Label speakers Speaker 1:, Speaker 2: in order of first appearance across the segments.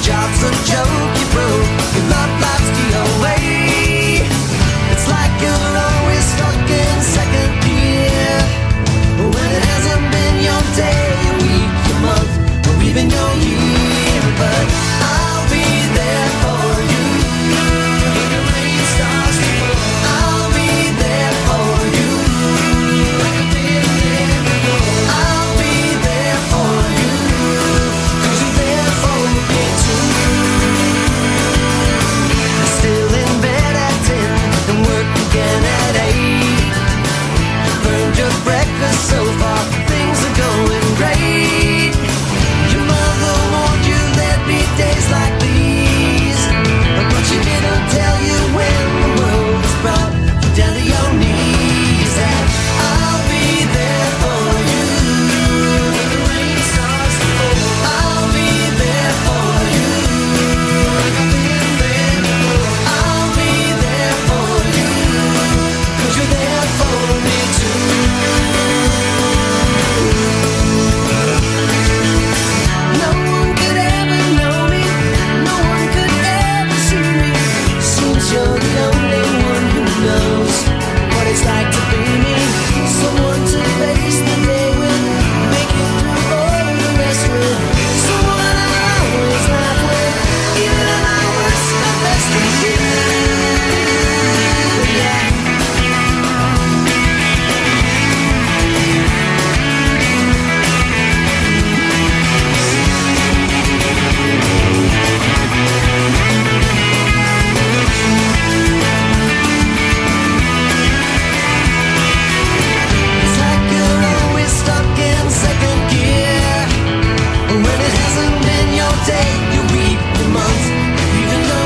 Speaker 1: job's a joke, you broke, your love life's the away. It's like you're always stuck in second gear, when it hasn't been your day, your week, your month, or even your year. But I'll be there for you when the rain starts to fall. I'll be there for you like I've been there before. I'll be there for you 'cause you're there for me too. I'm still in bed at 10 and work again at 8. Burned your breakfast so far, things are going great. Your mother warned you there'd be days like these, but she didn't tell you when the world was brought you down to your knees. And I'll be there for you when the rain starts to fall. I'll be there for you like I've been there before. I'll be there for you 'cause you're there for me too. No one could ever know me, no one could ever see me. Seems you're the only one who knows what it's like to be me. Someone to face the day with, make it through all the rest with. Someone I always laugh with, even at my worst, my best is you. Yeah. It's like you're always stuck in second gear, when it hasn't been your day, your week, your month, even your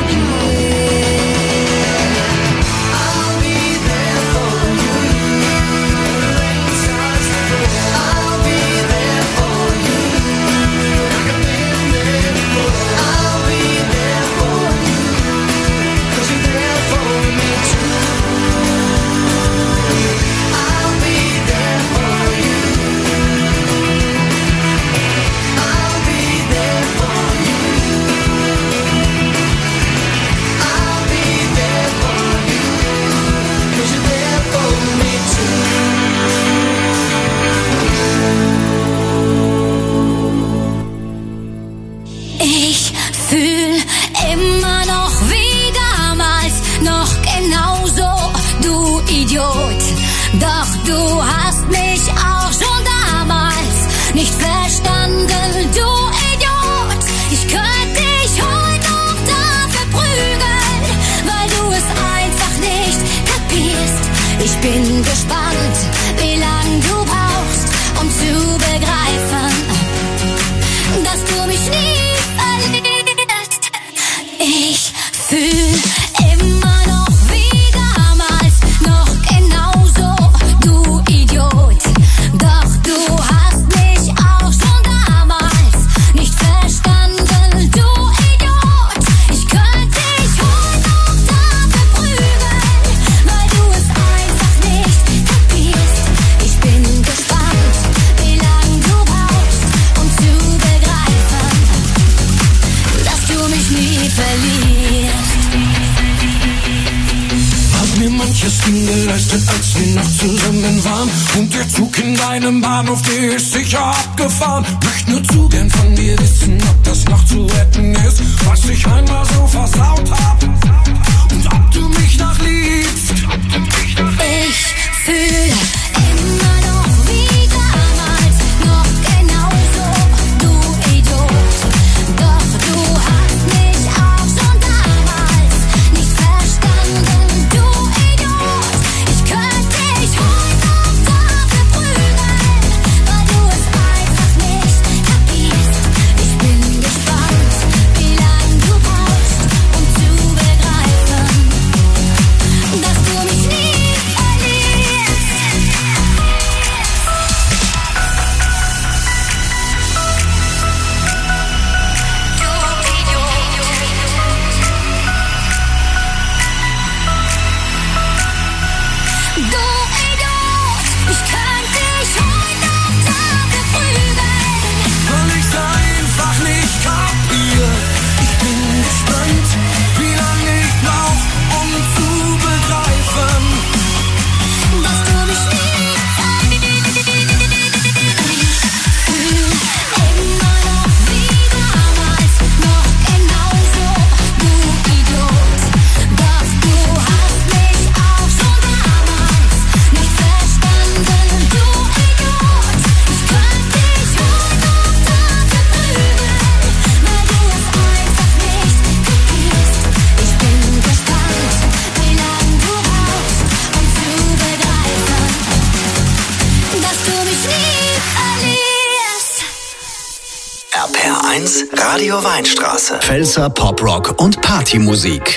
Speaker 1: year. I'll be there for you when the rain starts to fall. I'll be there for you like I've been there before. I'll be there for you 'cause you're there for me too. I'll be there for you. I'll be there for you. I'll be there for you 'cause you're there for me too.
Speaker 2: Ich fühl immer noch wie damals, noch genauso, du Idiot. Doch du hast mich auch schon damals nicht verstanden, du Idiot. Ich könnte dich heute noch dafür prügeln, weil du es einfach nicht kapierst. Ich bin gespannt, wie lang du brauchst, um zu begreifen, dass du mich nie verlierst. Ich fühl immer noch wie damals, noch genauso, du Idiot. Doch du hast mich auch schon damals nicht verstanden, du Idiot. Ich könnte dich heute noch dafür prügeln, weil du es einfach nicht kapierst. Ich bin gespannt, wie lang du brauchst, um zu begreifen, dass du mich nie verlierst.
Speaker 3: Hab mir manches Ding geleistet, als wir noch zusammen waren. Und der Zug in deinem Bahnhof, der ist sicher abgefahren. Möcht nur zu gern von dir wissen, ob das noch zu retten ist, was ich einmal so versaut hab. Und ob du mich noch liebst.
Speaker 2: Ich fühl immer noch wie damals, noch genauso, du Idiot. Doch du hast mich auch schon damals nicht verstanden, du Idiot. Ich könnte dich heute noch dafür prügeln, weil du es einfach nicht kapierst. Ich bin gespannt, wie lang du brauchst, um zu begreifen, dass du mich nie verlierst.
Speaker 4: Radio Weinstraße. Pfälzer Poprock und Partymusik.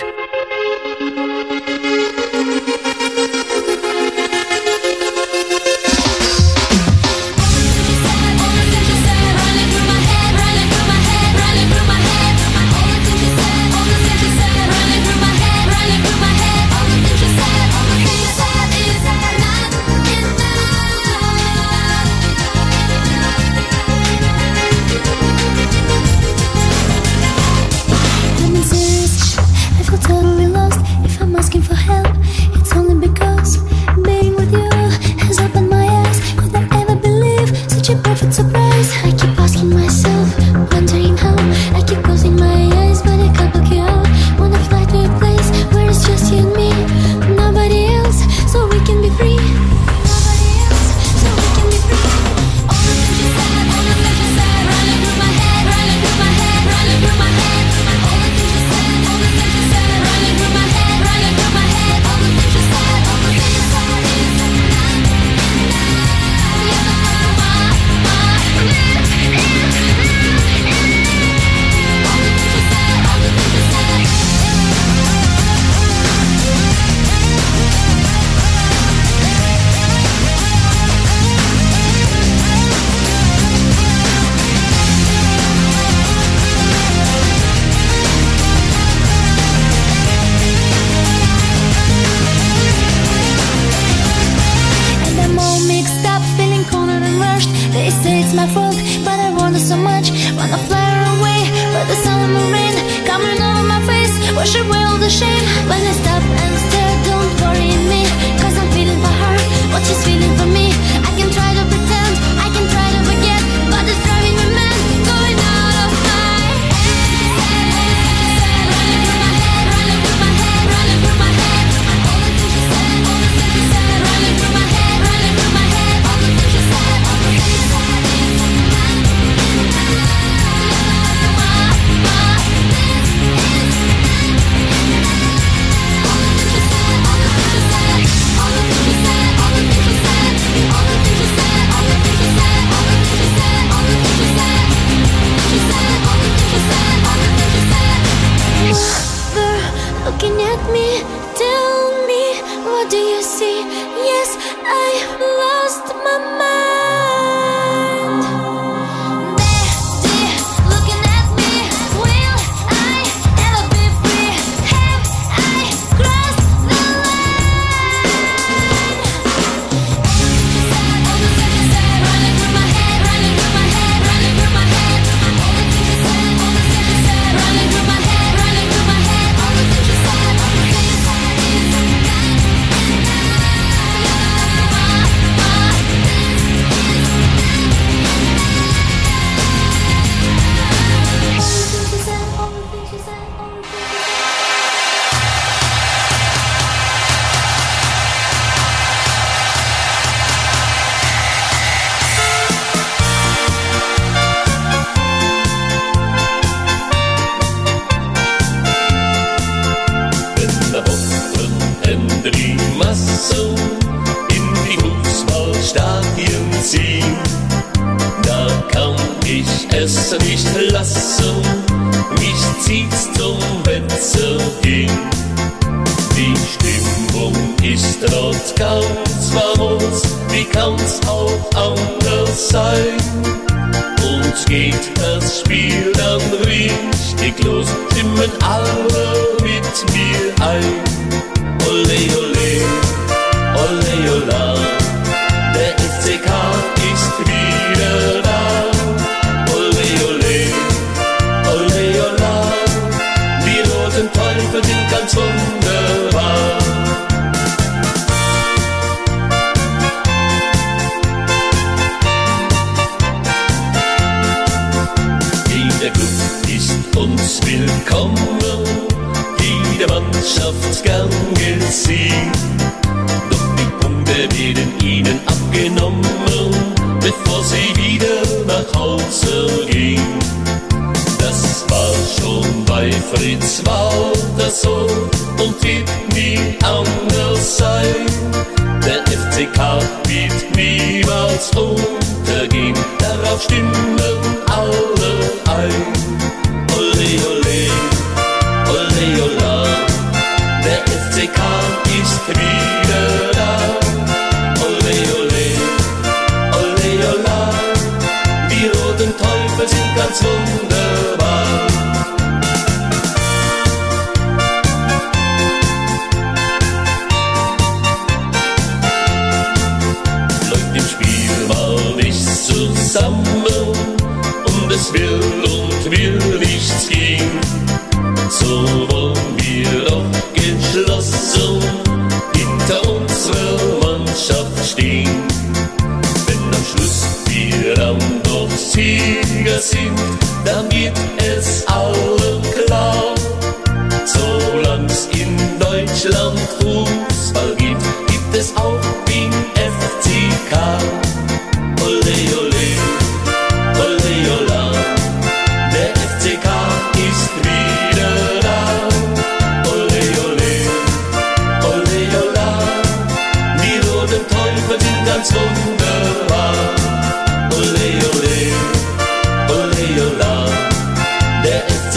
Speaker 5: niemals untergehen, darauf stimmen alle ein.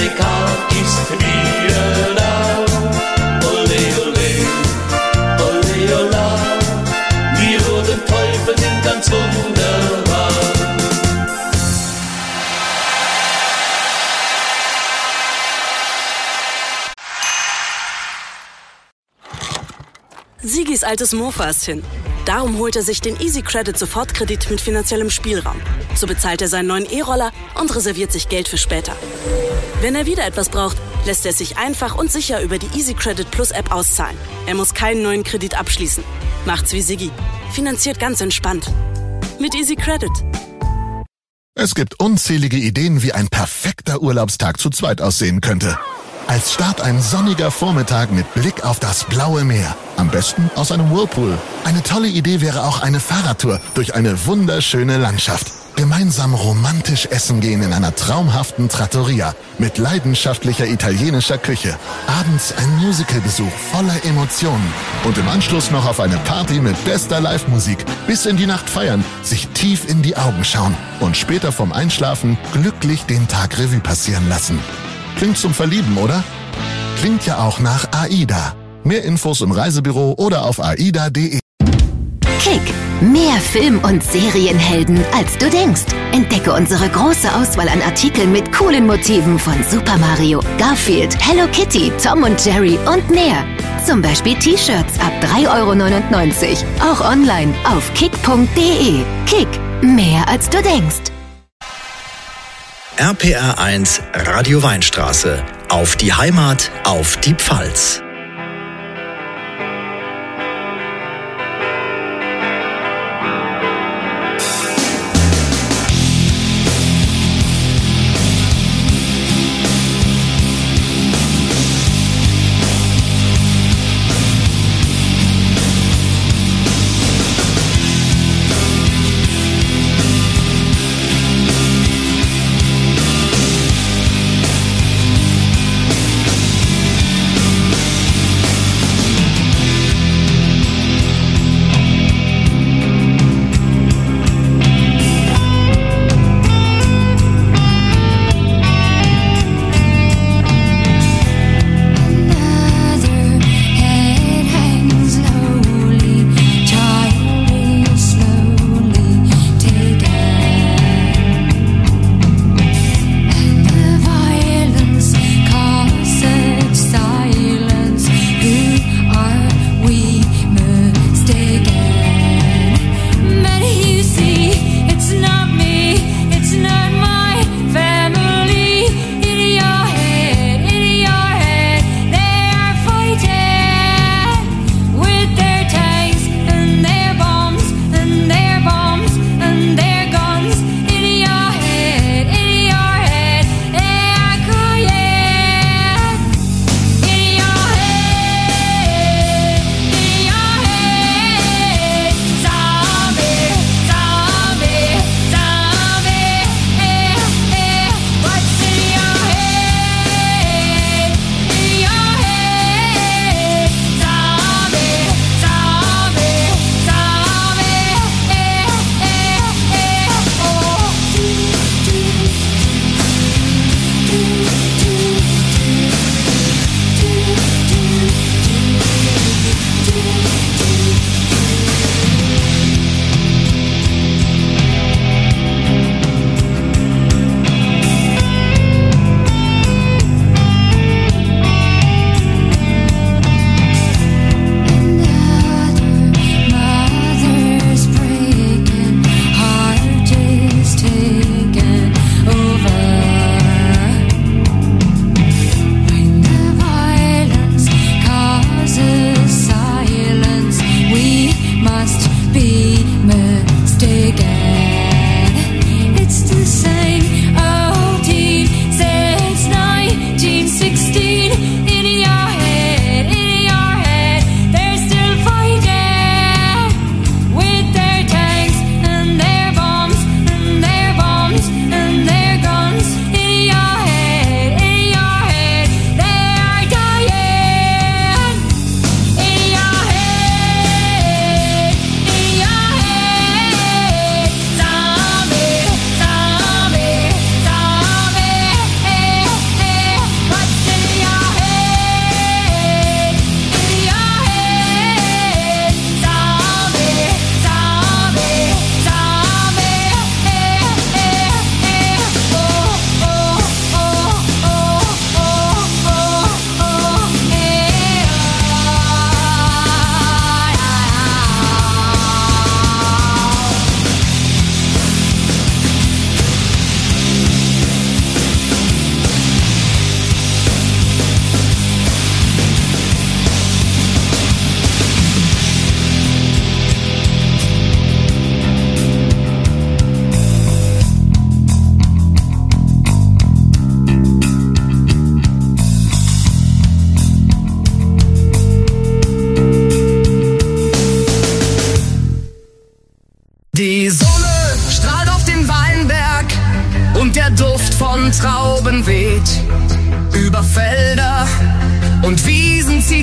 Speaker 5: Karte ist wieder da. Ole, ole, ole, ola, wir wurden Teufel sind ganz wunderbar.
Speaker 6: Sigis altes Mofa ist hin. Darum holt er sich den Easy Credit Sofortkredit mit finanziellem Spielraum. So bezahlt er seinen neuen E-Roller und reserviert sich Geld für später. Wenn er wieder etwas braucht, lässt er es sich einfach und sicher über die Easy Credit Plus App auszahlen. Er muss keinen neuen Kredit abschließen. Macht's wie Sigi. Finanziert ganz entspannt. Mit Easy Credit.
Speaker 7: Es gibt unzählige Ideen, wie ein perfekter Urlaubstag zu zweit aussehen könnte. Als Start ein sonniger Vormittag mit Blick auf das blaue Meer. Am besten aus einem Whirlpool. Eine tolle Idee wäre auch eine Fahrradtour durch eine wunderschöne Landschaft. Gemeinsam romantisch essen gehen in einer traumhaften Trattoria mit leidenschaftlicher italienischer Küche. Abends ein Musicalbesuch voller Emotionen. Und im Anschluss noch auf eine Party mit bester Live-Musik. Bis in die Nacht feiern, sich tief in die Augen schauen und später vorm Einschlafen glücklich den Tag Revue passieren lassen. Klingt zum Verlieben, oder? Klingt ja auch nach AIDA. Mehr Infos im Reisebüro oder auf aida.de.
Speaker 8: Kick. Mehr Film- und Serienhelden, als du denkst. Entdecke unsere große Auswahl an Artikeln mit coolen Motiven von Super Mario, Garfield, Hello Kitty, Tom und Jerry und mehr. Zum Beispiel T-Shirts ab 3,99 €. Auch online auf kick.de. Kick. Mehr als du denkst.
Speaker 4: RPR 1 Radio Weinstraße. Auf die Heimat, auf die Pfalz.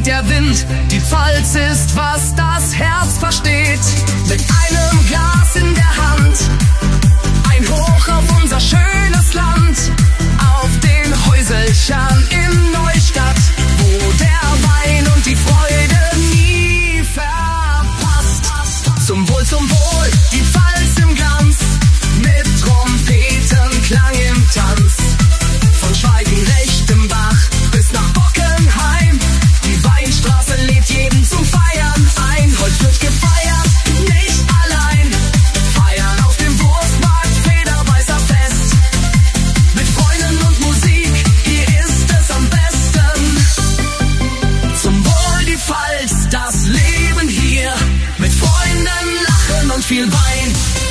Speaker 9: weht der Wind, die Pfalz ist, was das Herz versteht. Mit einem Glas in der Hand, ein Hoch auf unser schönes Land, auf den Häuselchern in Neustadt, wo der Wein und die Freude nie verpasst. Zum Wohl, die Pfalz im Glanz, mit Trompetenklang im Tanz. Von Schweigen-Rechtenbach bis nach Bockenheim, die Weinstraße lädt jeden zum Feiern ein. Heute wird gefeiert, nicht allein. Feiern auf dem Wurstmarkt, Federweißer Fest. Mit Freunden und Musik, hier ist es am besten. Zum Wohl die Pfalz, das Leben hier. Mit Freunden, Lachen und viel Wein.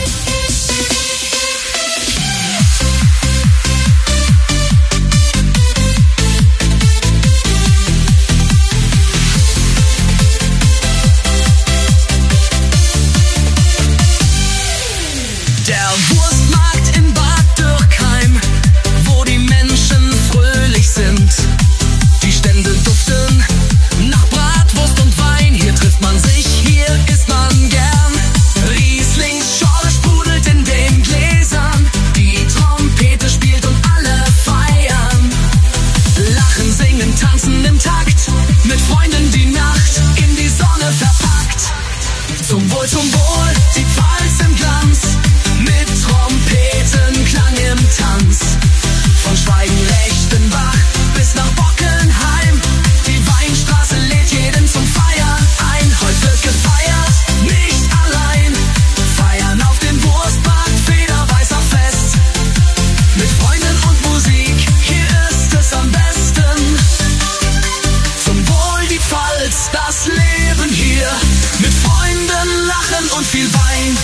Speaker 9: Der Wurstmarkt in Bad Dürkheim, wo die Menschen fröhlich sind. Die Stände duften nach Bratwurst und Wein. Hier trifft man sich, hier isst man gern. Rieslings Schorle sprudelt in den Gläsern. Die Trompete spielt und alle feiern. Lachen, singen, tanzen im Takt. Mit Freunden die Nacht in die Sonne verpackt. Zum Wohl, die Pfalz im Glanz. Mit Trompetenklang im Tanz. Von Schweigen-Rechtenbach bis nach Bockenheim. Die Weinstraße lädt jeden zum Feiern ein. Heute wird gefeiert, nicht allein. Feiern auf dem Wurstmarkt, Federweißer Fest. Mit Freunden und Musik, hier ist es am besten. Zum Wohl die Pfalz, das Leben hier. Mit Freunden, Lachen und viel Wein.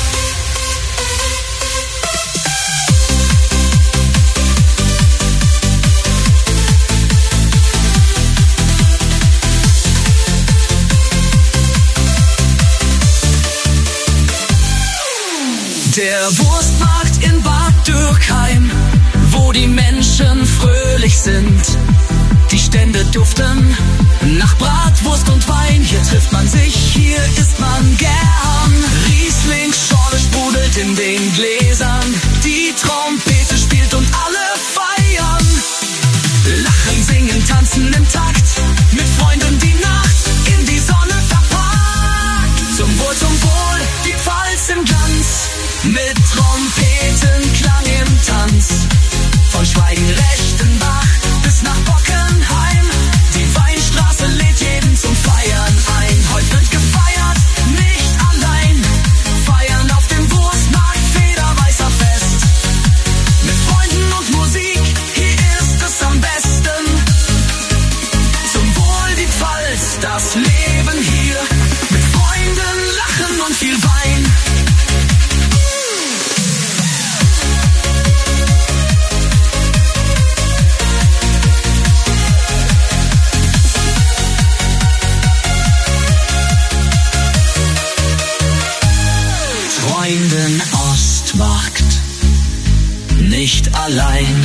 Speaker 9: Der Wurstmarkt in Bad Dürkheim, wo die Menschen fröhlich sind. Die Stände duften nach Bratwurst und Wein. Hier trifft man sich, hier isst man gern. Riesling Schorle sprudelt in den Gläsern. Die Trompete spielt und alle feiern. Lachen, singen, tanzen im Takt. Mit Freunden die Nacht in die Sonne verpackt. Zum Wohl, die Pfalz im Glanz. Mit Trompetenklang im Tanz. Von Schweigen-Rechtenbach bis nach Bockenheim. Die Weinstraße lädt jeden zum Feiern ein. Heute wird gefeiert, nicht allein. Feiern auf dem Wurstmarkt, Federweißer Fest. Mit Freunden und Musik, hier ist es am besten. Zum Wohl die Pfalz, das Leben hier. Mit Freunden, Lachen und viel Wein. Freunden Ostmarkt, nicht allein.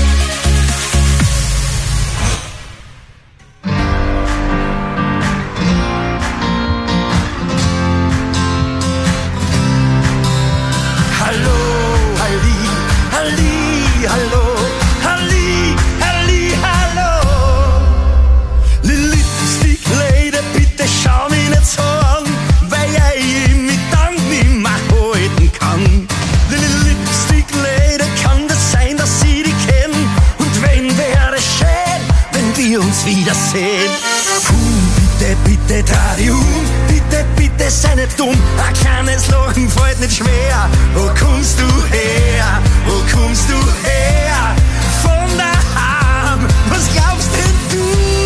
Speaker 10: Hallo, Halli, Halli, hallo, Halli, Halli, hallo. Lipstick-Lady, bitte schau mich nicht so an, weil ich mich dann nicht mehr halten kann. Lipstick-Lady, kann das sein, dass ich dich kenn? Und wenn, wäre schön, wenn wir uns wiedersehen. Bitte, bitte, dreh dich um, bitte, bitte, sei nicht dumm. Ein kleines Lachen fällt nicht schwer. Wo kommst du her? Wo kommst du her? Von daheim, was glaubst denn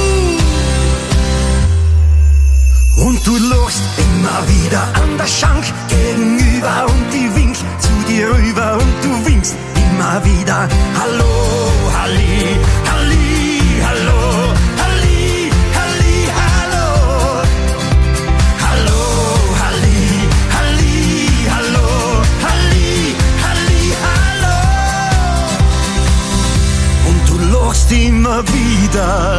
Speaker 10: du? Und du lachst immer wieder an der Schank gegenüber und ich wink zu dir rüber und du winkst immer wieder. Hallo, Halli, Halli, hallo, Halli, Halli, hallo. Hallo, Halli, Halli, hallo, Halli, Halli, hallo. Und du lachst immer wieder.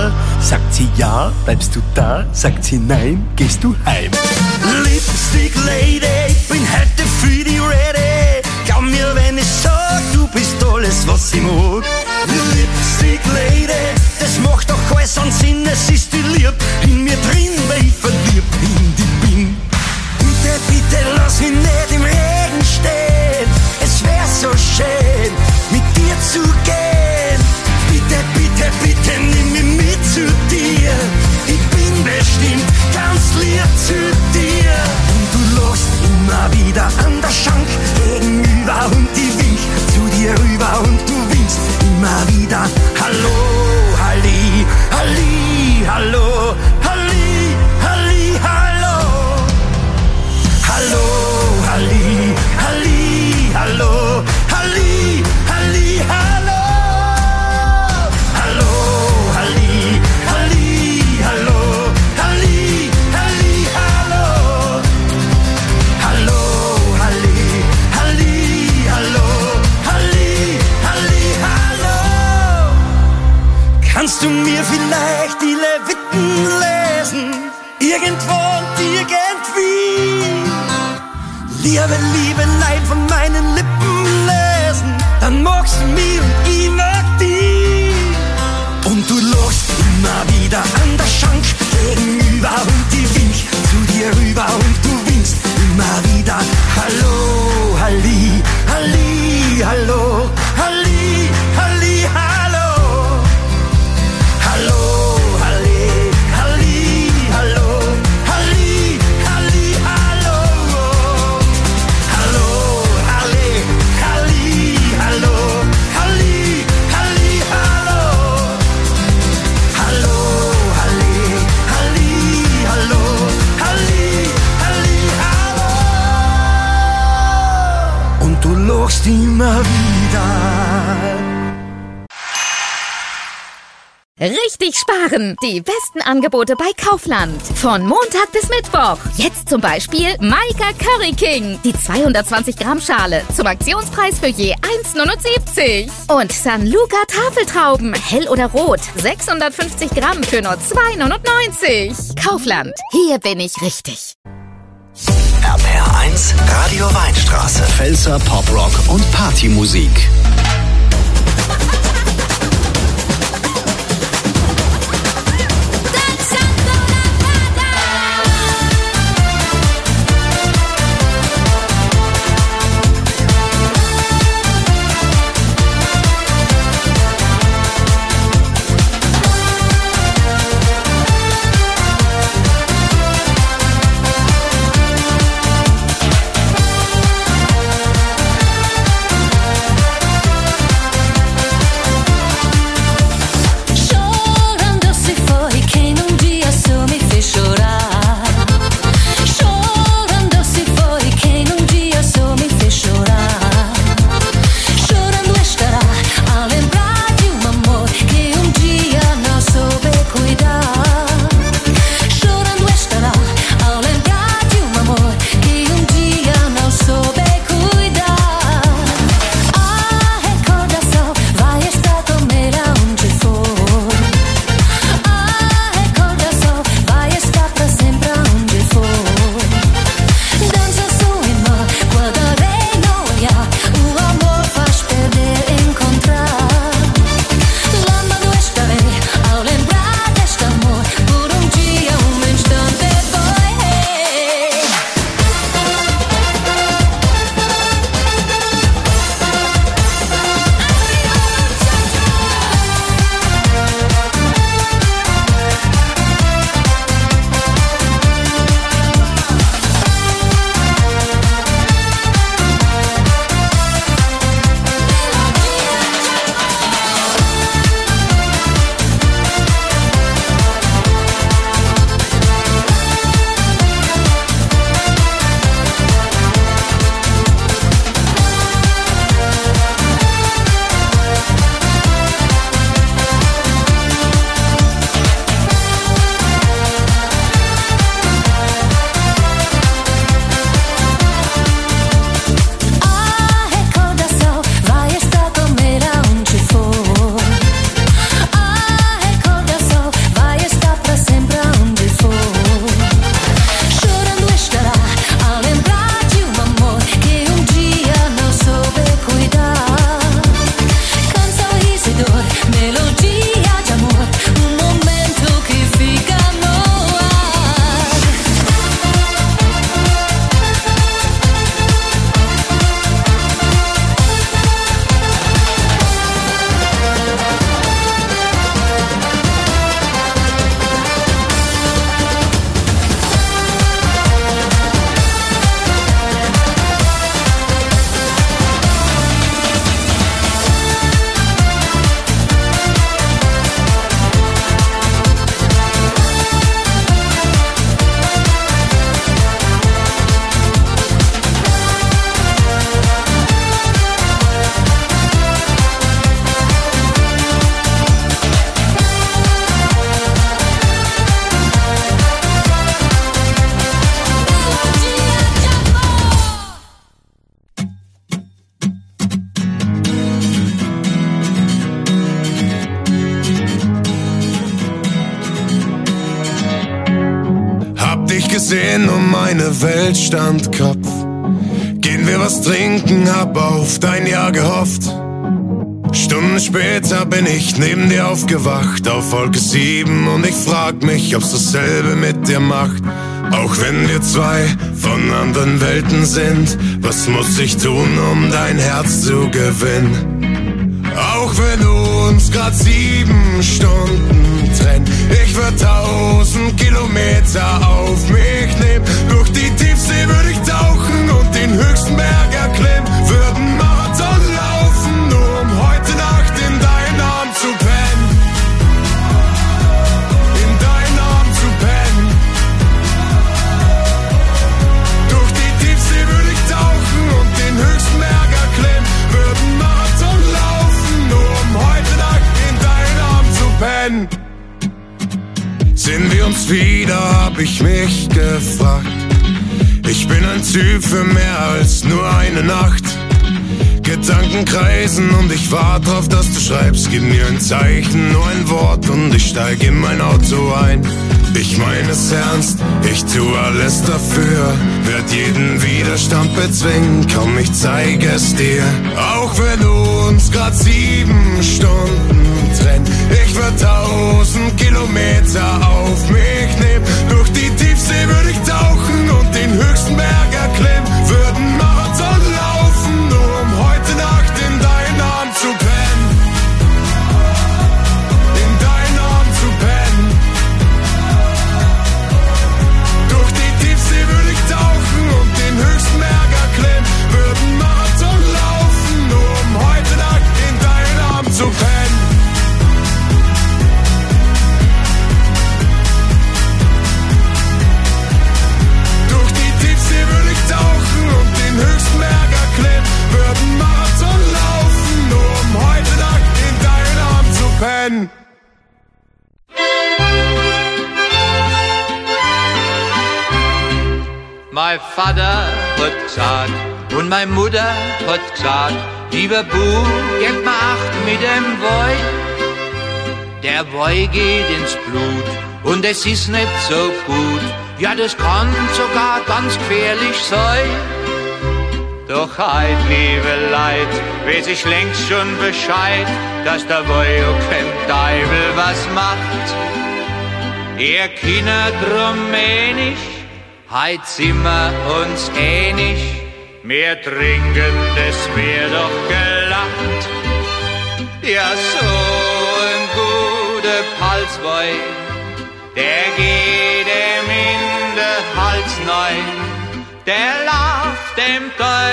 Speaker 10: Sagt sie ja, bleibst du da? Sagt sie nein, gehst du heim? Lipstick Lady, ich bin heute für die ready. Glaub mir, wenn ich sag, du bist alles, was ich mag. Lipstick Lady, das macht doch alles an Sinn. Es ist die Liebe in mir drin, weil ich verliebt in die bin. Bitte, bitte lass mich nicht im Regen stehen. Es wär so schön, mit dir zu gehen. Bitte, bitte, bitte nimm mich mit zu dir. Ich bin bestimmt ganz lieb zu dir. Und du lachst immer wieder an der Schank gegenüber und ich wink zu dir rüber und du winkst immer wieder. Hallo, Halli, Halli, hallo, Halli, Halli, hallo. Hallo, Halli, Halli, hallo, Halli, Halli, hallo. Hallo, Halli, Halli, hallo, Halli, Halli, hallo. Hallo, Halli, Halli, hallo, Halli, Halli, hallo. Kannst du mir vielleicht die Leviten lesen? Irgendwo und irgendwie. Liebe, liebe Leid von meinen Lippen lesen. Dann magst du mich und ich mag dich. Und du lachst immer wieder an der Schank gegenüber und ich wink zu dir rüber und du winkst immer wieder. Hallo, Halli, Halli, hallo, Halli, Halli, hallo. Hallo, Halli, Halli, hallo, Halli, Halli, hallo. Hallo, Halli, Halli, hallo, Halli, Halli, hallo. Hallo, Halli, Halli, hallo, Halli, Halli, hallo. Und du lachst immer wieder.
Speaker 11: Richtig sparen! Die besten Angebote bei Kaufland. Von Montag bis Mittwoch. Jetzt zum Beispiel Maika Curry King. Die 220 Gramm Schale zum Aktionspreis für je 1,79. Und San Luca Tafeltrauben. Hell oder rot. 650 Gramm für nur 2,99. Kaufland. Hier bin ich richtig.
Speaker 4: RPR1 Radio Weinstraße. Pfälzer Poprock und Partymusik.
Speaker 3: gesehen und meine Welt stand Kopf. Gehen wir was trinken, hab auf dein Ja gehofft. Stunden später bin ich neben dir aufgewacht, auf Wolke 7, und ich frag mich, ob's dasselbe mit dir macht. Auch wenn wir zwei von anderen Welten sind, was muss ich tun, um dein Herz zu gewinnen? Auch wenn du uns grad 7 Stunden trennen, ich würd 1000 Kilometer auf mich nehmen. Durch die Tiefsee würde ich tauchen und den höchsten Berg erklimmen. Würden Marathon laufen, nur um heute Nacht in deinen Arm zu pennen. In deinen Arm zu pennen. Durch die Tiefsee würde ich tauchen und den höchsten Berg erklimmen. Würden Marathon laufen, nur um heute Nacht in deinen Arm zu pennen. Sehen wir uns wieder, hab ich mich gefragt. Ich bin ein Typ für mehr als nur eine Nacht. Gedanken kreisen und ich warte drauf, dass du schreibst. Gib mir ein Zeichen, nur ein Wort und ich steig in mein Auto ein. Ich meine es ernst, ich tu alles dafür. Werd jeden Widerstand bezwingen, komm, ich zeig es dir. Auch wenn du uns grad 7 Stunden trennen, ich würd 1000 Kilometer auf mich nehmen. Durch die Tiefsee würde ich tauchen und den höchsten Berg erklimmen. Würden Marathon laufen, nur um heute Nacht in deinen Arm zu pennen. In deinen Arm zu pennen. Durch die Tiefsee würde ich tauchen und den höchsten Berg erklimmen. Würden Marathon laufen, nur um heute Nacht in deinen Arm zu pennen. Durch die Tiefsee würde ich tauchen und den höchsten Berg erklimmen. Würden Marathon laufen, nur um heute Nacht in deinen Arm zu pennen.
Speaker 12: Mein Vater hat gesagt und meine Mutter hat gesagt, lieber Buh, gib mir Acht mit dem Woi. Der Woi geht ins Blut und es ist nicht so gut. Ja, das kann sogar ganz gefährlich sein. Doch heut, liebe Leid, weiß ich längst schon Bescheid, dass der Woi auch kein Teufel was macht. Er kinnet rumänisch, heut sind wir uns ähnlich, mehr trinken, das wär doch gelacht. Ja, so ein guter Palswoi, der geht ihm in den Hals neu, der lauft dem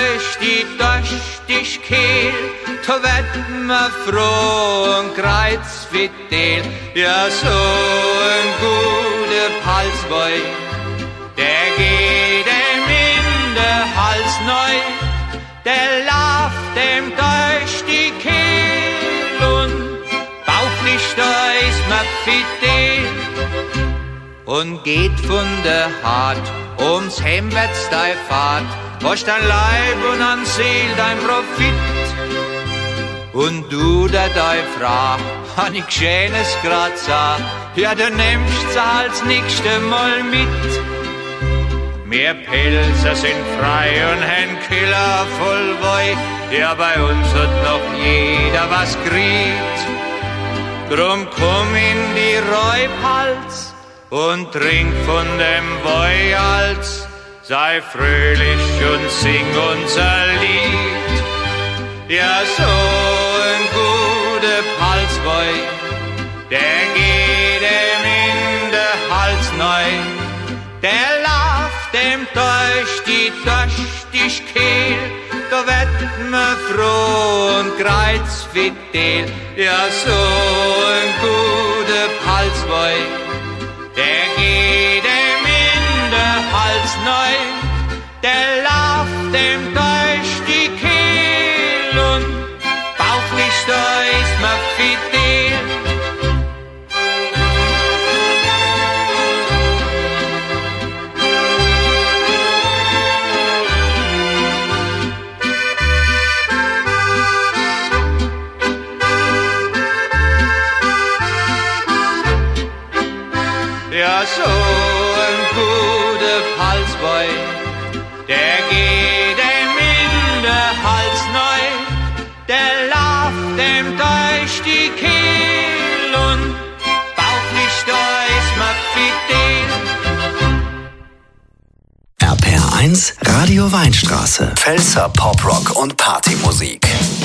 Speaker 12: durch die Kehl, da wird man froh und kreuzfidel. Ja, so ein guter Palswoi, der geht ihm in den Hals neu, der lauft ihm durch die Kehl und bauchlich da ist man fidel. Und geht von der Hart ums Hemwärts dein Fahrt, hast dein Leib und an Seel dein Profit. Und du, der dein Frau, han ich Schönes grad sah, ja, du nimmst sie als nächste Mal mit. Wir Pelzer sind frei und ein Killer voll Woi, ja, bei uns hat noch jeder was kriegt. Drum komm in die Räuphals und trink von dem Woi als, sei fröhlich und sing unser Lied. Ja, so ein guter Palswoi, der geht ihm in den Hals neu, der lauft ihm durch die Kehl, da wird man froh und kreuzfidel. Ja, so ein guter Palswoi, der geht ihm in den Hals neu, der lauft ihm durch die Kehl und bauchlich da ist man fidel. Ja, so ein guter als Boy, der geht dem in der Hals neu, der lauft dem durch die Kehl und bauchlich da ist man fidel.
Speaker 4: RPR1 Radio Weinstraße. Pfälzer Poprock und Partymusik.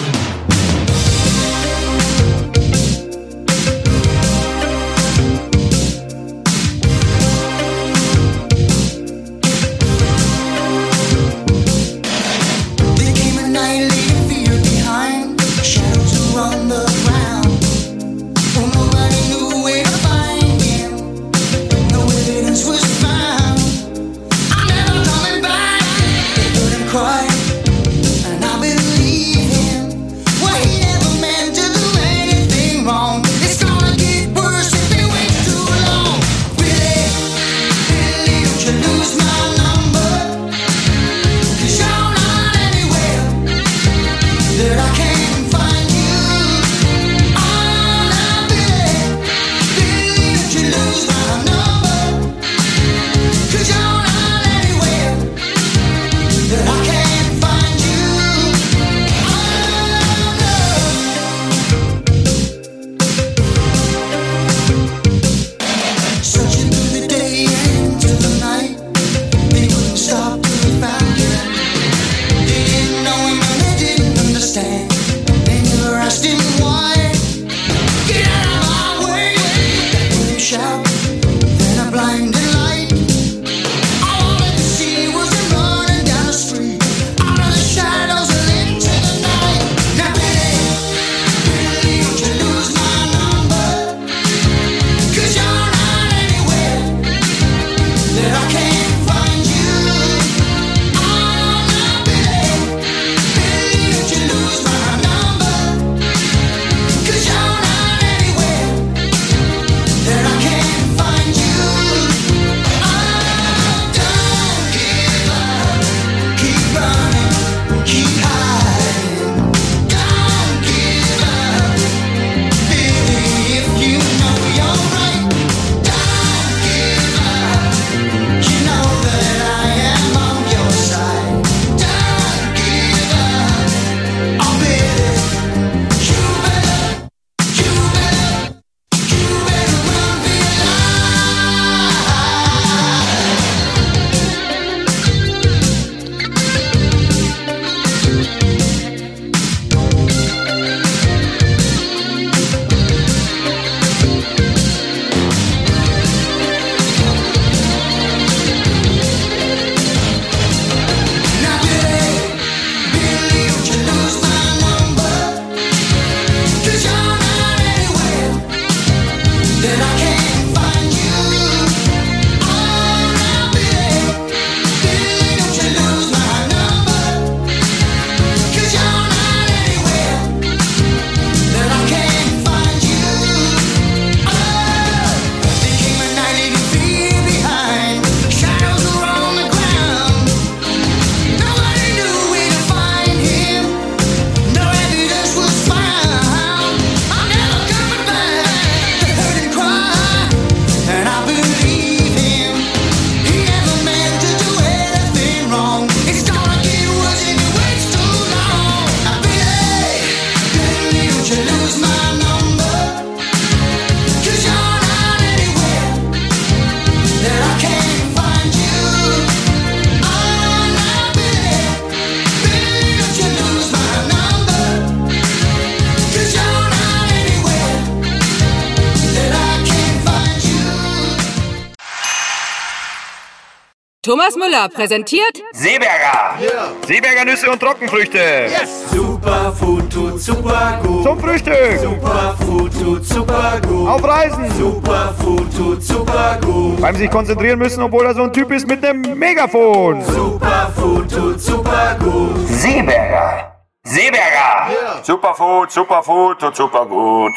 Speaker 13: Thomas Müller präsentiert
Speaker 14: Seeberger. Yeah. Seeberger Nüsse und Trockenfrüchte.
Speaker 15: Yes. Superfood tut super gut.
Speaker 14: Zum Frühstück.
Speaker 15: Superfood tut super gut.
Speaker 14: Auf Reisen.
Speaker 15: Superfood tut super gut.
Speaker 14: Beim sich konzentrieren müssen, obwohl er so ein Typ ist mit einem Megafon.
Speaker 15: Superfood tut super gut.
Speaker 14: Seeberger. Seeberger. Yeah. Superfood tut super gut.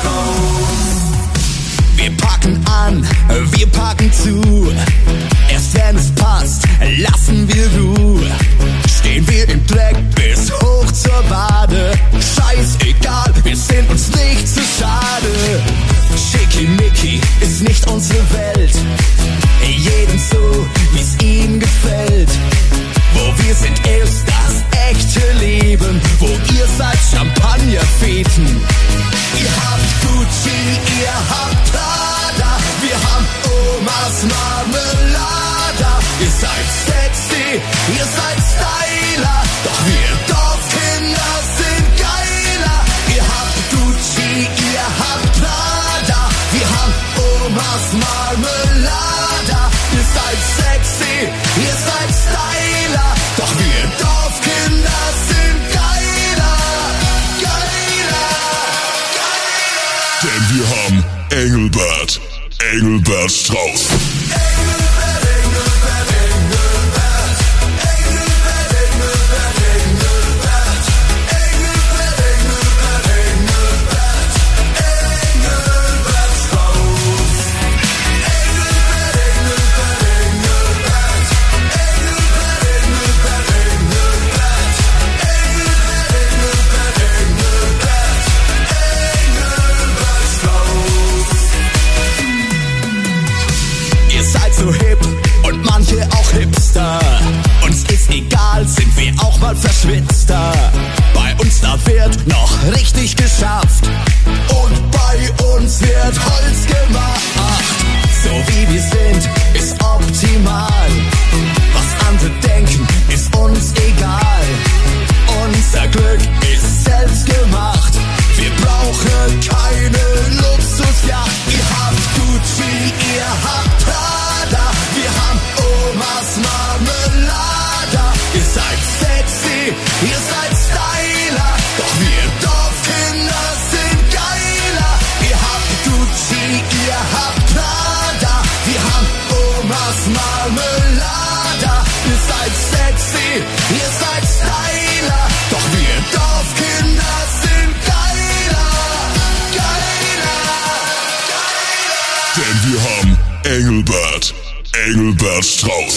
Speaker 3: Wir packen zu. Erst
Speaker 10: wenn es passt, lassen wir Ruhe. Stehen wir im Dreck bis hoch zur Wade. Scheißegal, wir sind uns nicht zu schade. Schickimicki ist nicht unsere Welt. Jedem so, wie's ihm gefällt. Wo wir sind, ist das echte Leben. Wo ihr seid, Champagnerfeten. Ihr habt Gucci, ihr habt Prada. Wir haben Omas Marmelada. Ihr seid sexy, ihr seid Styler. Doch wir Dorfkinder sind geiler. Ihr habt Gucci, ihr habt Prada. Wir haben Omas Marmelada. Ihr seid sexy, ihr seid Styler. Doch wir Dorfkinder sind geiler. Geiler, geiler.
Speaker 3: Denn wir haben Engelbert, Engelbert Strauß.
Speaker 10: So hip und manche auch Hipster. Uns ist egal, sind wir auch mal verschwitzter. Bei uns da wird noch richtig geschafft. Und bei uns wird Holz gemacht. So wie wir sind, ist optimal. Was andere denken, ist uns egal. Unser Glück ist selbst gemacht. Wir brauchen keine Luxusjacht. Ihr habt Gucci, ihr habt Prada. Wir haben Omas Marmelada. Ihr seid sexy, ihr seid Styler. Doch wir Dorfkinder sind geiler. Ihr habt Gucci, ihr habt Prada. Wir haben Omas Marmelada. Ihr seid sexy, ihr seid Styler. Doch wir Dorfkinder sind geiler. Geiler, geiler.
Speaker 3: Denn wir haben Engelbert, Engelbert Strauß.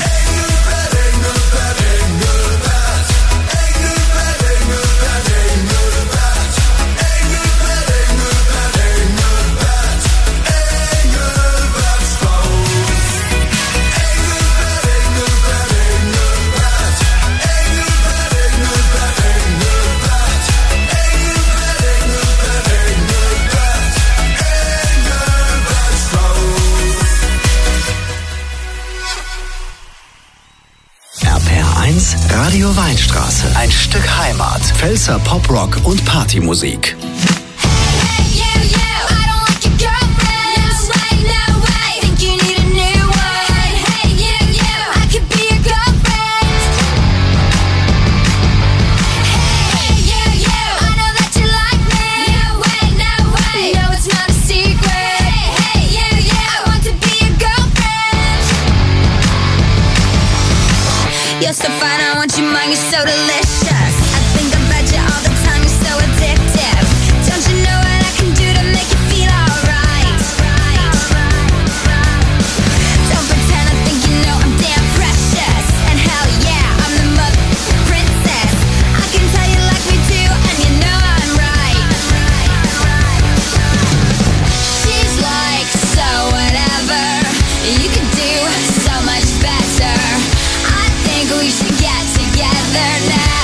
Speaker 4: Radio Weinstraße. Ein Stück Heimat. Pfälzer Poprock und Partymusik.
Speaker 16: You're so fine, I want your mind, you're so delicious. I think about you all the time, you're so addictive. Don't you know what I can do to make you feel alright? Don't pretend I think you know I'm damn precious. And hell yeah, I'm the mother princess. I can tell you like me too, and you know I'm right. She's like, so whatever, you could do so much better. We should get together now.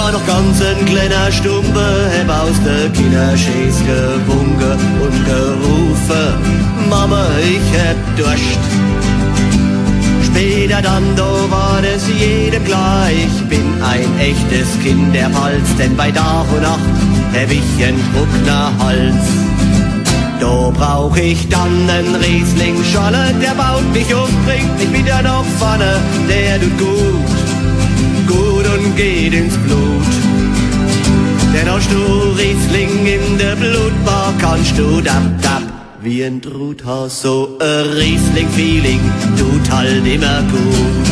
Speaker 17: war noch ganz ein kleiner Stumpe, hab aus der Kinderschäß gewunken und gerufen, Mama, ich hab Durst. Später dann, da war es jedem klar, ich bin ein echtes Kind der Pfalz, denn bei Tag und Nacht hab ich einen trockener Hals. Da brauch ich dann nen Riesling-Scholle, der baut mich um, bringt mich wieder nach vorne, der tut gut und geht ins Blut. Denn hast du Riesling in der Blutbar, kannst du dab wie ein Truthaus, so ein Riesling-Feeling tut halt immer gut.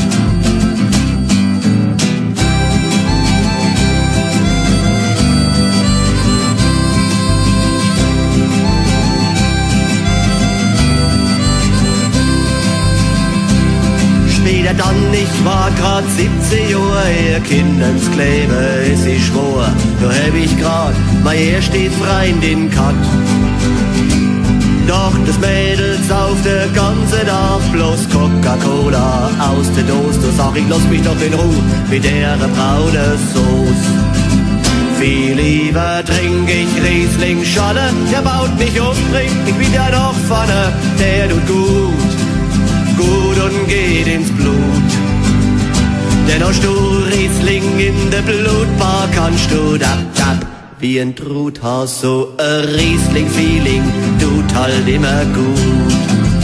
Speaker 17: Später dann, ich war grad 17 Jahre, ihr Kindens Klebe, es ist schwor, da hab ich grad meine erste Freundin gehabt. Doch das Mädel sauft der ganze Tag bloß Coca-Cola aus der Dose. Da sag ich, lass mich doch in Ruhe mit der braune Sauce. Viel lieber trink ich Riesling-Scholle, der baut mich um, bringt mich wieder nach vorne. Der tut gut und geht ins Blut. Denn hast du Riesling in der Blutbar, kannst du dab wie ein Truthaus, so ein Riesling-Feeling tut halt immer gut.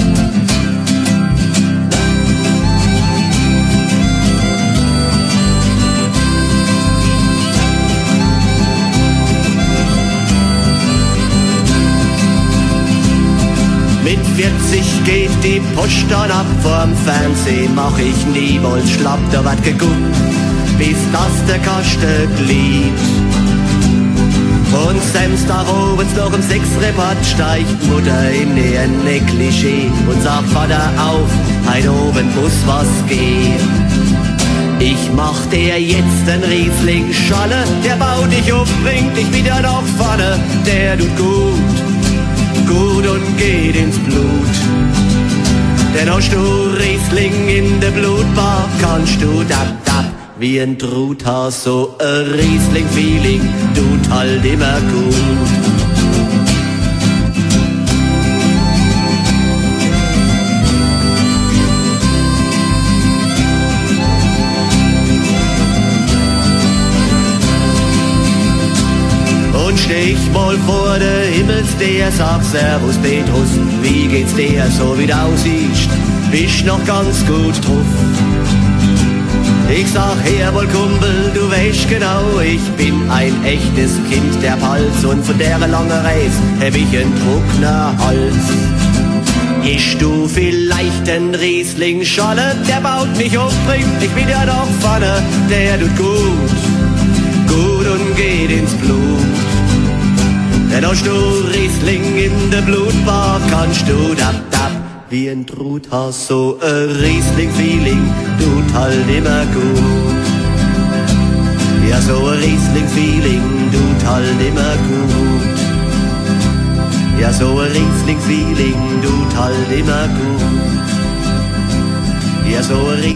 Speaker 17: Mit 40 geht die Post dann ab, vorm Fernsehen mach ich niemals schlapp, da wird geguckt, bis das der Kasten gliebt. Und Samstag abends noch um 6 Repart steigt Mutter in ihr Negligé und sagt, Vater auf, heute oben muss was gehen. Ich mach dir jetzt einen Riesling-Scholle, der baut dich um, bringt dich wieder nach vorne, der tut gut und geht ins Blut. Denn hast du Riesling in der Blutbar, kannst du dab wie ein Truthaus, so ein Riesling-Feeling tut halt immer gut. Und steh ich mal vor der Himmelsder, sag Servus Petrus, wie geht's dir, so wie du aussiehst, bist noch ganz gut drauf. Ich sag, jawohl Kumpel, du weißt genau, ich bin ein echtes Kind der Pfalz und von der langen Reise hab ich einen trockener Hals. Isch du vielleicht ein Riesling-Scholle, der baut mich um, bringt mich wieder nach vorne, der tut gut und geht ins Blut. Denn hast du Riesling in der Blutbar, kannst du dab wie ein Truthaus, so ein Riesling-Feeling tut halt immer gut. Ja, so ein Riesling-Feeling tut halt immer gut. Ja, so ein Riesling-Feeling tut halt immer gut. Ja, so ein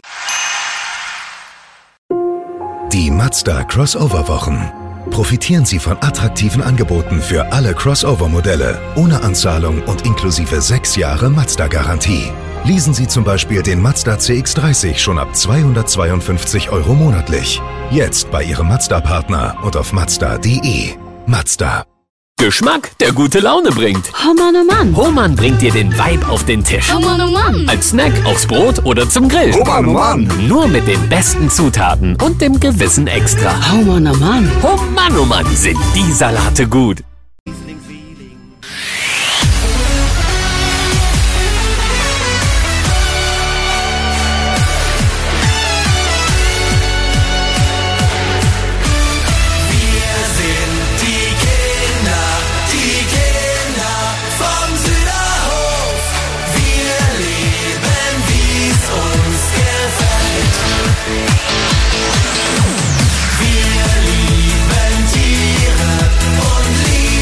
Speaker 18: Die Mazda Crossover-Wochen. Profitieren Sie von attraktiven Angeboten für alle Crossover-Modelle, ohne Anzahlung und inklusive 6 Jahre Mazda-Garantie. Leasen Sie zum Beispiel den Mazda CX-30 schon ab 252 € monatlich. Jetzt bei Ihrem Mazda-Partner und auf Mazda.de. Mazda.
Speaker 19: Geschmack, der gute Laune bringt.
Speaker 20: Oh Mann, oh Mann.
Speaker 19: Hohmann bringt dir den Vibe auf den Tisch.
Speaker 20: Oh Mann, oh Mann.
Speaker 19: Als Snack, aufs Brot oder zum Grill.
Speaker 20: Oh Mann, oh Mann.
Speaker 19: Nur mit den besten Zutaten und dem gewissen Extra.
Speaker 20: Oh Mann, oh Mann.
Speaker 19: Oh Mann, sind die Salate gut.
Speaker 3: Wir lieben Tiere und lieben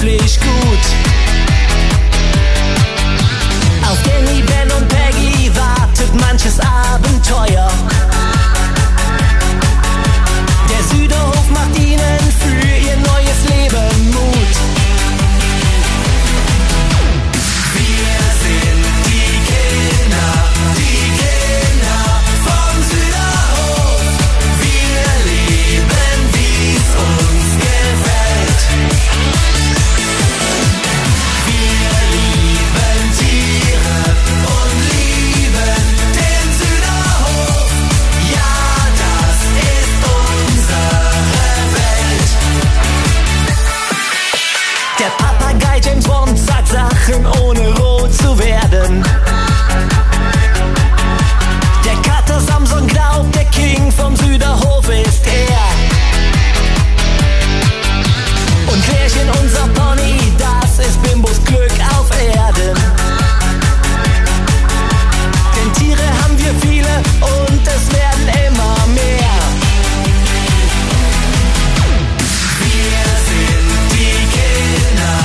Speaker 9: wirklich gut. Auf Danny, Ben und Peggy wartet manches Abenteuer. Der Süderhof macht ihnen für ihr neues Leben Mut. Wir sind die Kinder vom Süderhof. Wir leben, wie's uns gefällt. Wir lieben Tiere und lieben den Süderhof. Ja, das ist unsere Welt. Der Papagei James Bond sagt Sachen ohne rot zu werden. Der Kater Samson glaubt, der King vom Süderhof ist er. Und Klärchen, unser Pony, das ist Bimbos Glück auf Erden. Denn Tiere haben wir viele und es werden immer mehr. Wir sind die Kinder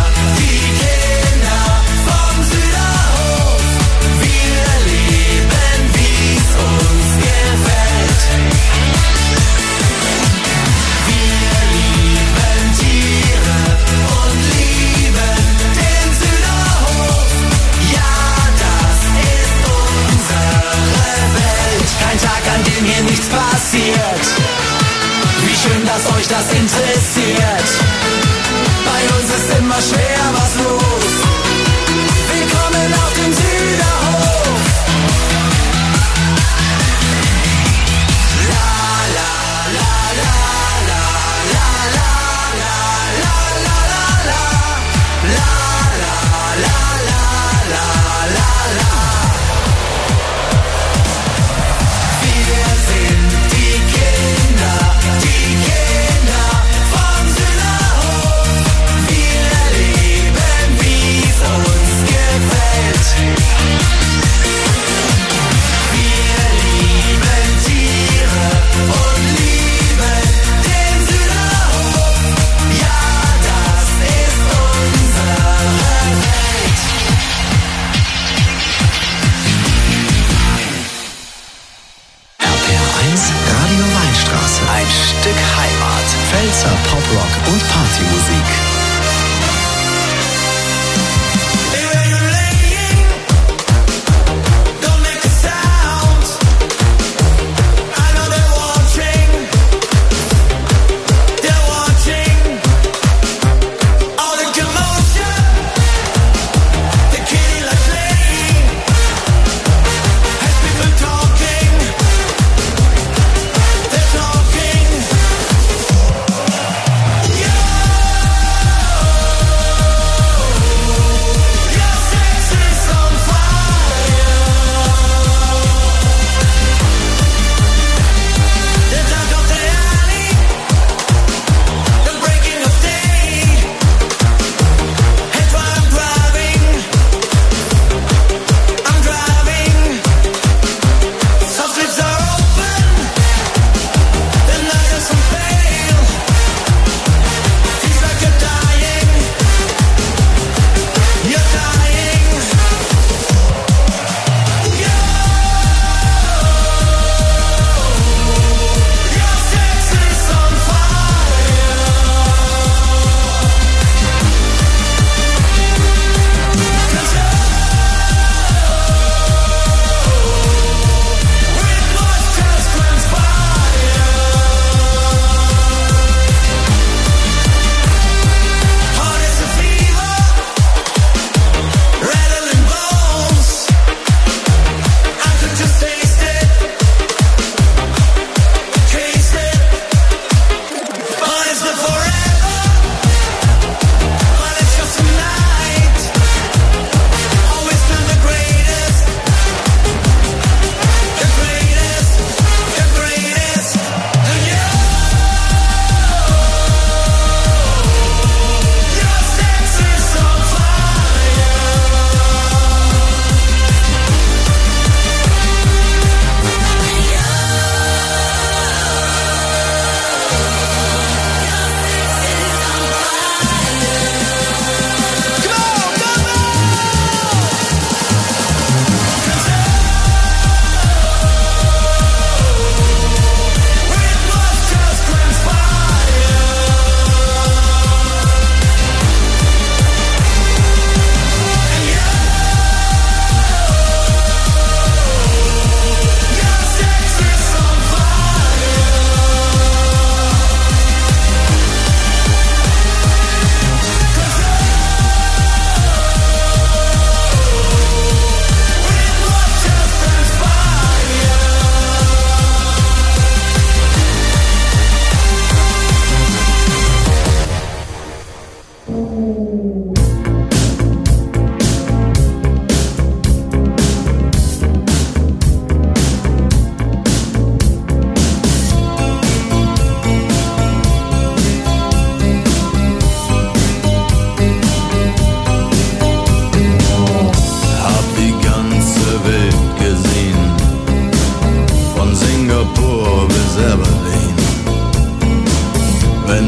Speaker 9: vom Süderhof. Wir leben, wie's uns gefällt. Wir lieben Tiere und lieben den Süderhof. Ja, das ist unsere Welt. Kein Tag, an dem hier nichts passiert. Wie schön, dass euch das interessiert. Bei uns ist immer schwer was los. Willkommen auf dem Süderhof. La la la la la la la la la la la la la la la la la. Wir sind die Kinder vom Süderhof. Wir leben, wie's uns gefällt. Wir lieben Tiere und lieben den Süderhof. Ja, das ist unsere Welt.
Speaker 4: RPR1 Radio Weinstraße. Ein Stück Heimat. Pfälzer Poprock und Partymusik.
Speaker 9: Don't make a sound. I know they're watching. They're watching. All the commotion. The kitty like playing. Has people talking. They're talking. Yeah.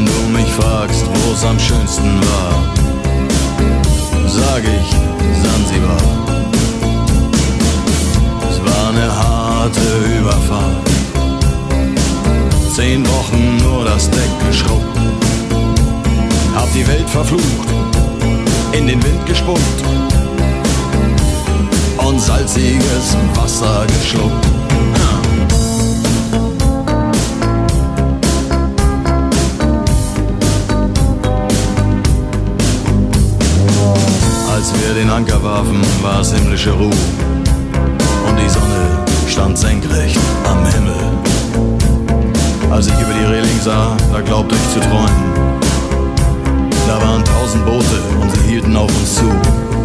Speaker 21: Wenn du mich fragst, wo es am schönsten war, sag ich Sansibar. Es war eine harte Überfahrt, 10 Wochen nur das Deck geschrubbt. Hab die Welt verflucht, in den Wind gespuckt und salziges Wasser geschluckt. Als wir den Anker warfen, war es himmlische Ruhe und die Sonne stand senkrecht am Himmel. Als ich über die Reling sah, da glaubte ich zu träumen. Da waren 1000 Boote und sie hielten auf uns zu.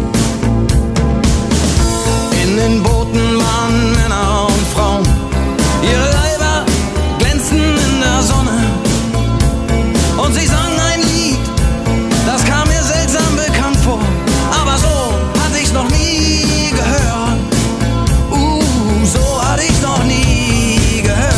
Speaker 21: In den Booten waren Männer und Frauen, ihre Leiber glänzten in der Sonne. Und sie sangen ein Lied, das kam mir seltsam bekannt vor. Aber so hatte ich's noch nie gehört. So hatte ich's noch nie gehört.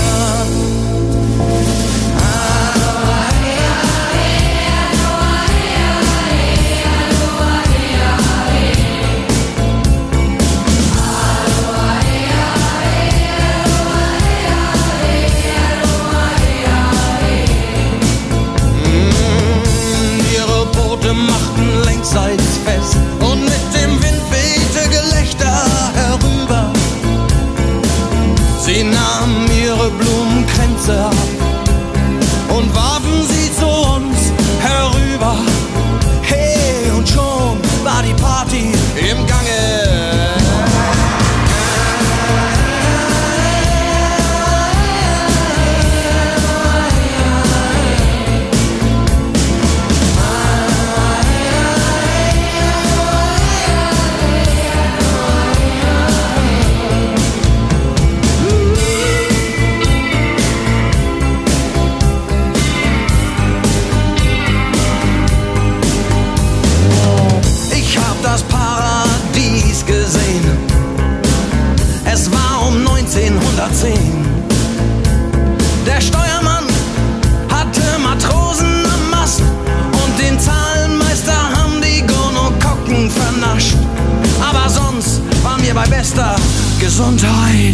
Speaker 21: Ihre Boote machten längsseits fest und mit dem Wind wehte Gelächter herüber. Sie nahmen ihre Blumenkränze ab und warfen sie zu uns herüber. Hey, und schon war die Party im Gange. Das Paradies gesehen. Es war um 1910. Der Steuermann hatte Matrosen am Mast und den Zahlenmeister haben die Gonokokken vernascht. Aber sonst waren wir bei bester Gesundheit.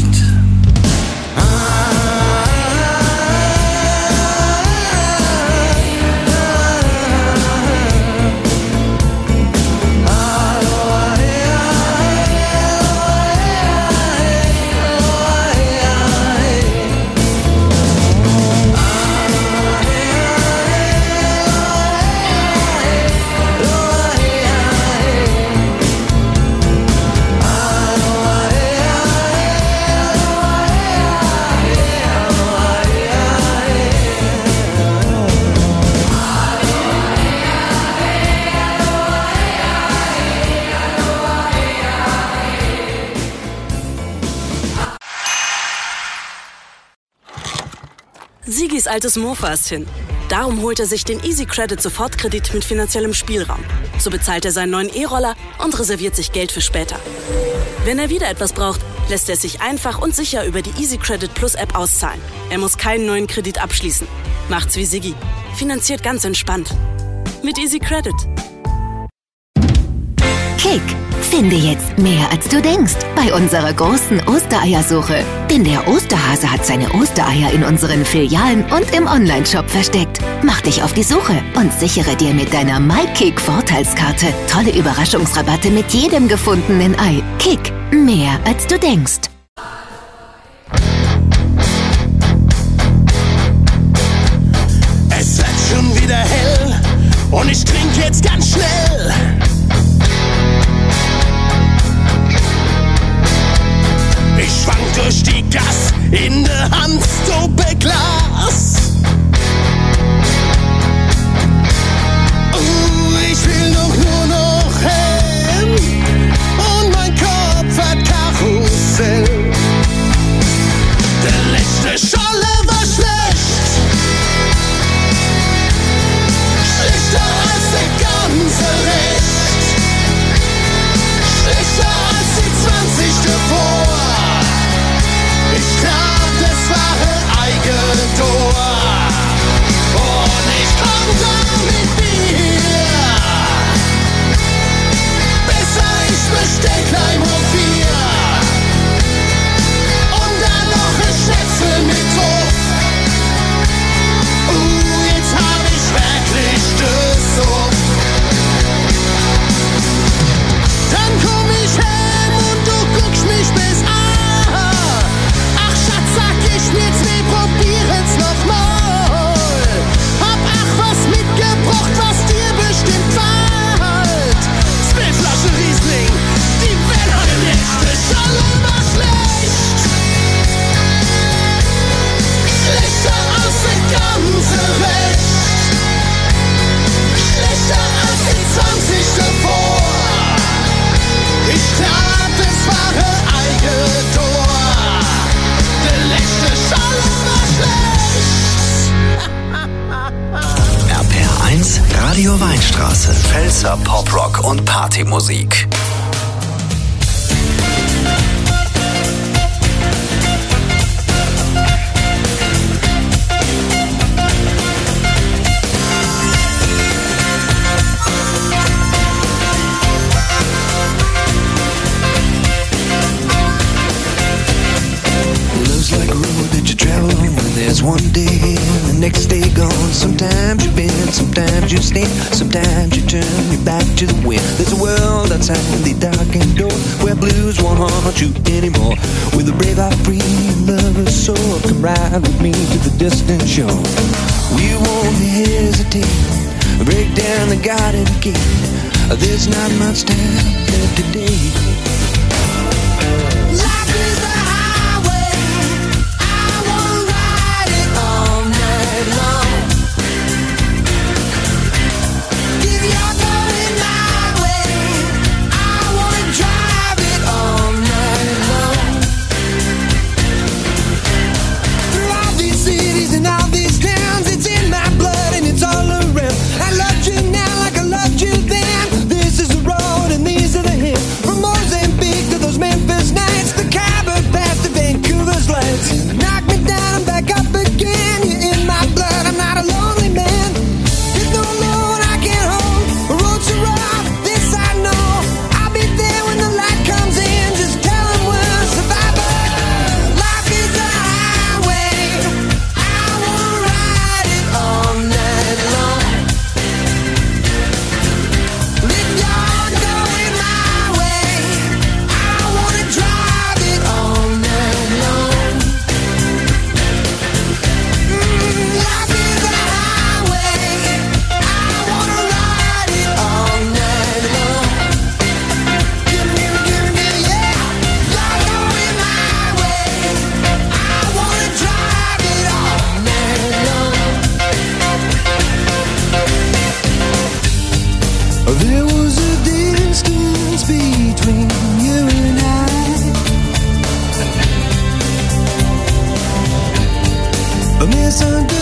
Speaker 6: Sigis altes Mofa ist hin. Darum holt er sich den Easy Credit Sofortkredit mit finanziellem Spielraum. So bezahlt er seinen neuen E-Roller und reserviert sich Geld für später. Wenn er wieder etwas braucht, lässt er es sich einfach und sicher über die Easy Credit Plus App auszahlen. Er muss keinen neuen Kredit abschließen. Macht's wie Sigi. Finanziert ganz entspannt. Mit Easy Credit.
Speaker 8: Kick. Finde jetzt mehr, als du denkst, bei unserer großen Ostereiersuche. Denn der Osterhase hat seine Ostereier in unseren Filialen und im Onlineshop versteckt. Mach dich auf die Suche und sichere dir mit deiner MyKick-Vorteilskarte tolle Überraschungsrabatte mit jedem gefundenen Ei. Kick. Mehr, als du denkst.
Speaker 10: Es wird schon wieder hell und ich trinke jetzt ganz schnell. Ich schwank durch die Gas in der Hand, Doppelglas. Ich will doch nur noch heim und mein Kopf hat Karussell.
Speaker 4: 1. Radio Weinstraße. Pfälzer Poprock und Partymusik.
Speaker 1: There's one day here, the next day gone. Sometimes you bend, sometimes you stand, sometimes you turn your back to the wind. There's a world outside the darkened door where blues won't haunt you anymore. With a brave heart, free lover's soul, come ride with me to the distant shore. We won't hesitate, break down the garden gate. There's not much time left today.
Speaker 22: misunderstood.